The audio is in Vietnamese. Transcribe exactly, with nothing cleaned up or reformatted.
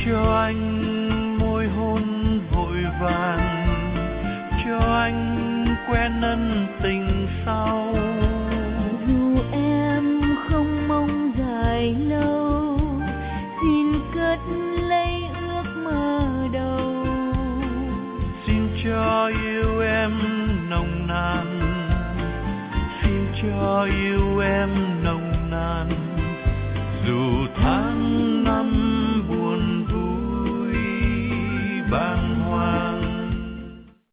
cho anh môi hôn vội vàng, cho anh quen ân tình sau. Dù em không mong dài lâu, xin cất lấy ước mơ đầu. Xin cho yêu em nồng nàn, xin cho yêu em